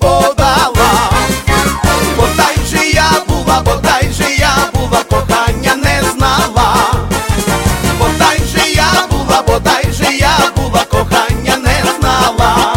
подала. Бодай же я була, кохання не знала. Бодай же я була, кохання не знала.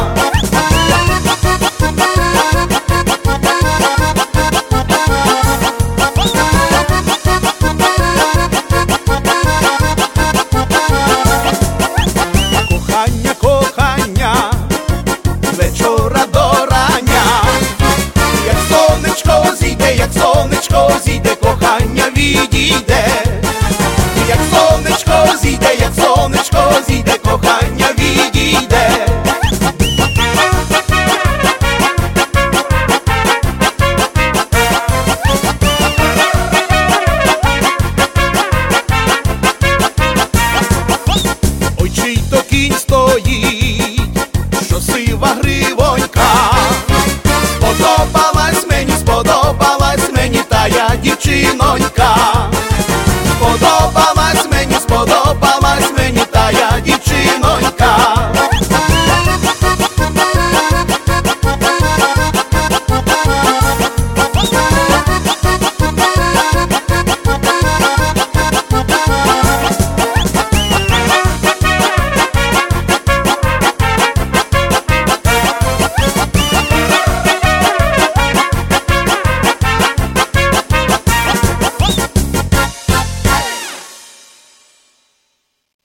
Кохання, вечора до рання, як сонечко зійде, кохання відійде. Як сонечко зійде, кохання відійде. Ой, чий то кінь стоїть, що сива гривонька. Сподобалась мені та я дівчино.